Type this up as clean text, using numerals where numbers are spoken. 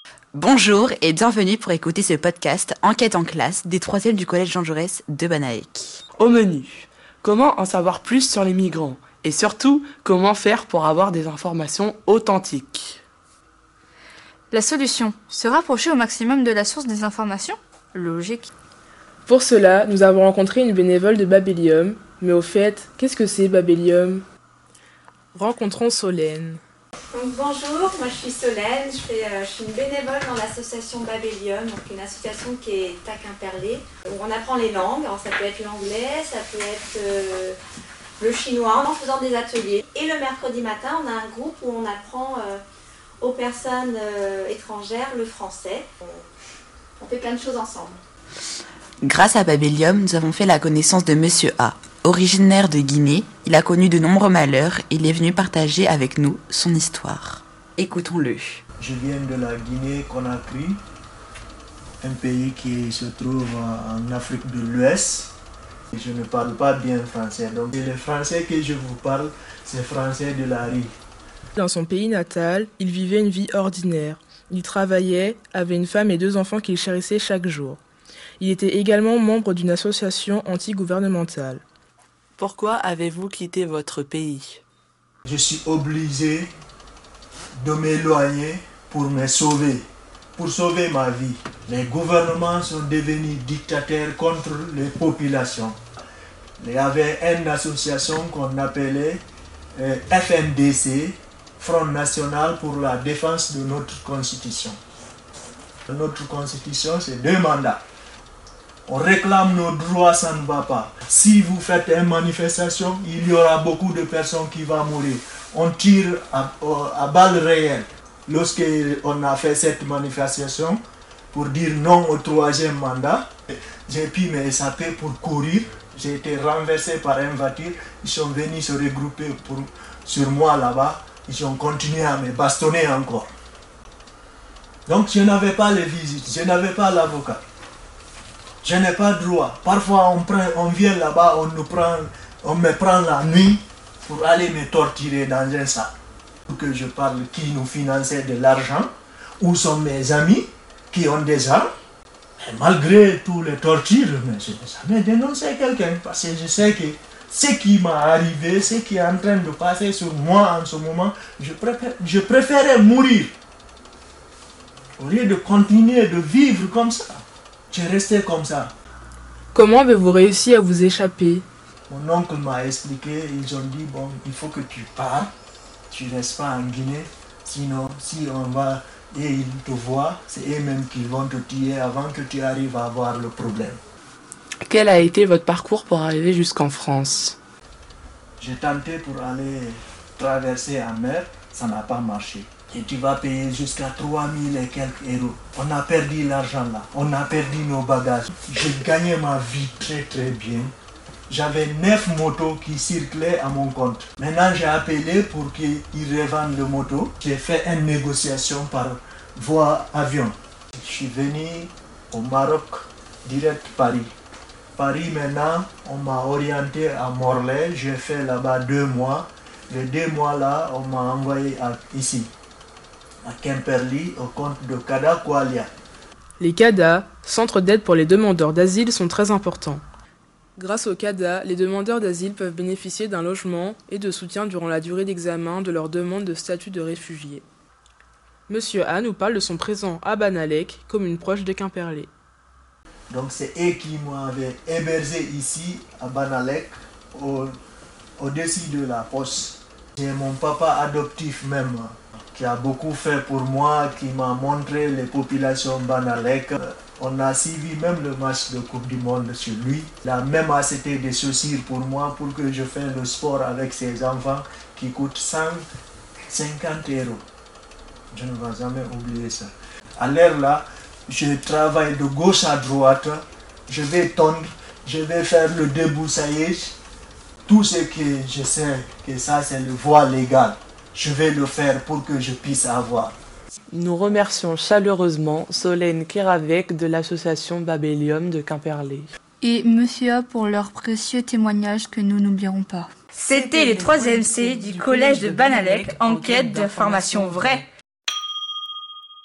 Bonjour et bienvenue pour écouter ce podcast Enquête en classe des 3e du collège Jean Jaurès de Banalec. Au menu, comment en savoir plus sur les migrants et surtout, comment faire pour avoir des informations authentiques. La solution, se rapprocher au maximum de la source des informations. Logique. Pour cela, nous avons rencontré une bénévole de Babellium. Mais au fait, qu'est-ce que c'est Babellium ? Rencontrons Solène. Donc, bonjour, moi je suis Solène, je suis une bénévole dans l'association Babellium, donc une association qui est à Quimperlé, où on apprend les langues. Alors ça peut être l'anglais, ça peut être le chinois, en faisant des ateliers. Et le mercredi matin, on a un groupe où on apprend aux personnes étrangères le français. On fait plein de choses ensemble. Grâce à Babellium, nous avons fait la connaissance de Monsieur A. Originaire de Guinée, il a connu de nombreux malheurs et il est venu partager avec nous son histoire. Écoutons-le. Je viens de la Guinée-Conakry, un pays qui se trouve en Afrique de l'Ouest. Je ne parle pas bien français, donc le français que je vous parle, c'est français de la rue. Dans son pays natal, il vivait une vie ordinaire. Il travaillait, avait une femme et 2 enfants qu'il chérissait chaque jour. Il était également membre d'une association anti-gouvernementale. Pourquoi avez-vous quitté votre pays ? Je suis obligé de m'éloigner pour me sauver, pour sauver ma vie. Les gouvernements sont devenus dictateurs contre les populations. Il y avait une association qu'on appelait FNDC, Front National pour la défense de notre Constitution. Notre Constitution, c'est 2 mandats. On réclame nos droits, ça ne va pas. Si vous faites une manifestation, il y aura beaucoup de personnes qui vont mourir. On tire à balles réelles. Lorsqu'on a fait cette manifestation pour dire non au 3e mandat, j'ai pu m'échapper pour courir. J'ai été renversé par une voiture. Ils sont venus se regrouper sur moi là-bas. Ils ont continué à me bastonner encore. Donc je n'avais pas les visites, je n'avais pas l'avocat. Je n'ai pas de droit. Parfois, on vient là-bas, on me prend la nuit pour aller me torturer dans un sac. Pour que je parle qui nous finançait de l'argent, où sont mes amis qui ont des armes. Et malgré tous les tortures, je n'ai jamais dénoncé quelqu'un parce que je sais que ce qui m'est arrivé, ce qui est en train de passer sur moi en ce moment, je préférais mourir au lieu de continuer de vivre comme ça. Je restais comme ça. Comment avez-vous réussi à vous échapper ? Mon oncle m'a expliqué, ils ont dit, bon, il faut que tu pars, tu ne restes pas en Guinée, sinon si on va et ils te voient, c'est eux-mêmes qui vont te tuer avant que tu arrives à avoir le problème. Quel a été votre parcours pour arriver jusqu'en France ? J'ai tenté pour aller traverser la mer, ça n'a pas marché. Et tu vas payer jusqu'à 3000 et quelques euros. On a perdu l'argent là, on a perdu nos bagages. J'ai gagné ma vie très très bien. J'avais 9 motos qui circulaient à mon compte. Maintenant j'ai appelé pour qu'ils revendent le moto. J'ai fait une négociation par voie avion. Je suis venu au Maroc, direct Paris. Paris maintenant, on m'a orienté à Morlaix. J'ai fait là-bas 2 mois. Les 2 mois là, on m'a envoyé ici. À Quimperlé, au compte de CADA Kualia. Les CADA, centres d'aide pour les demandeurs d'asile, sont très importants. Grâce aux CADA, les demandeurs d'asile peuvent bénéficier d'un logement et de soutien durant la durée d'examen de leur demande de statut de réfugié. Monsieur A nous parle de son présent à Banalec, commune proche de Quimperlé. Donc c'est eux qui m'avaient hébergé ici à Banalec, au-dessus de la poste. J'ai mon papa adoptif même, qui a beaucoup fait pour moi, qui m'a montré les populations Banalec. On a suivi même le match de Coupe du Monde sur lui. Il a même acheté des chaussures pour moi pour que je fasse le sport avec ses enfants qui coûtent 150 euros. Je ne vais jamais oublier ça. À l'heure là, je travaille de gauche à droite. Je vais tondre, je vais faire le débroussaillage. Tout ce que je sais que ça c'est le voie légale. Je vais le faire pour que je puisse avoir. Nous remercions chaleureusement Solène Kéravec de l'association Babellium de Quimperlé. Et Monsieur A pour leurs précieux témoignages que nous n'oublierons pas. C'était les 3e C du collège de Banalec en quête d'informations vraies.